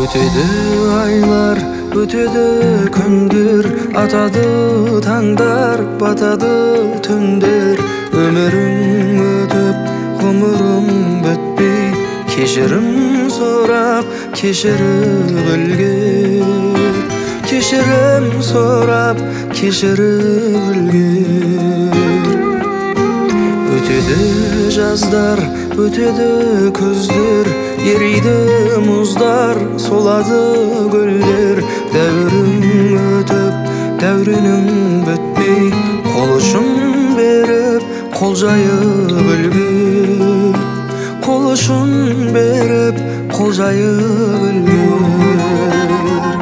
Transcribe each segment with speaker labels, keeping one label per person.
Speaker 1: Өтеді айлар, өтеді күндер, атады таңдар, батады түндер. Өмірің өтіп, ғұмырым бітпей, кешірім сұрап, кешіріп үлгер. Кешірім сұрап, кешіріп үлгер. Өтеді жаздар, өтеді күздер, ериді мұздар, солады гүлдер. Дәуірің өтіп, дәуренің бітпей, қол ұшын беріп, қол жайып үлгер. Қол ұшын беріп, қол жайып үлгер.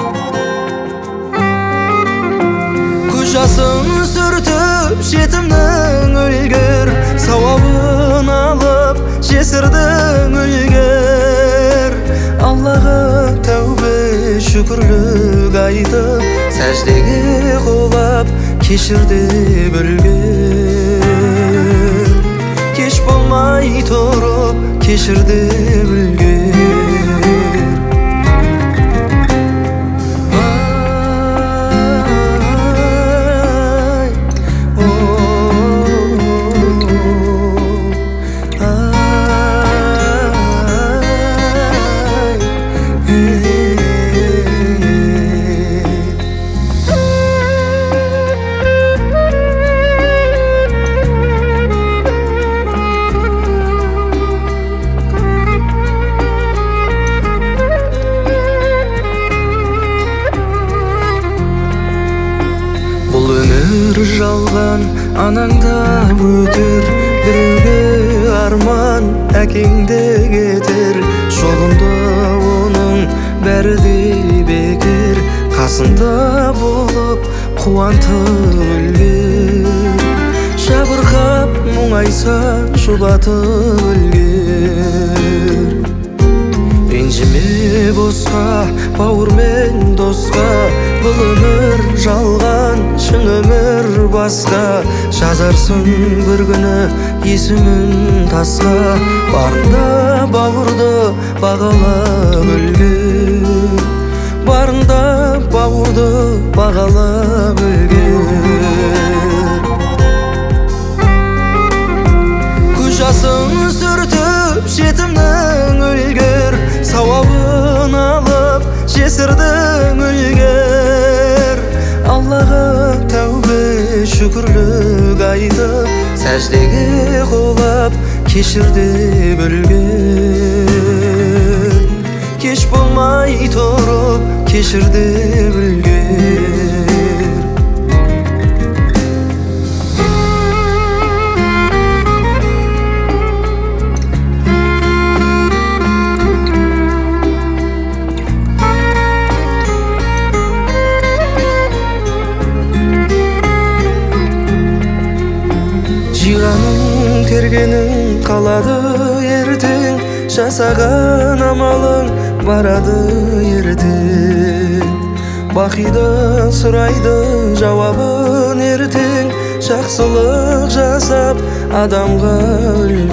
Speaker 1: Көз жасын сүртіп, жетімнің үлгер, сауабын алып, жесірдің үлгер. Аллаға тәубе шүкірлік айтып, сәждеге құлап, кешір деп үлгер. Кеш болмай тұрып, кешір деп үлгер. Бұл өмір жалған, анаңда өтер, біреуге арман, әкеңде кетер. Жолында оның бәрі де бекер, қасында болып қуантып үлгер. Жабырқап мұңайса жұбатып үлгер. Ренжіме босқа, бауыр мен досқа, бұл өмір жалған, шын өмір басқа. Жазарсың бір күні есімін тасқа, барында бауырды бағалап үлгер. Барында бауырды бағалап үлгер. Көз жасын сүртіп, жетімнің үлгер, сауабын алып, жесірдің үлгер. Аллаға тәубе шүкірлік айтып, сәждеге құлап, кешір деп үлгер. Кеш болмай тұрып, кешір деп үлгер. Жиғаның тергенің қалады ертең, жасаған амалың барады ертең. Бақида сұрайды жауабын ертең, жақсылық жасап адамға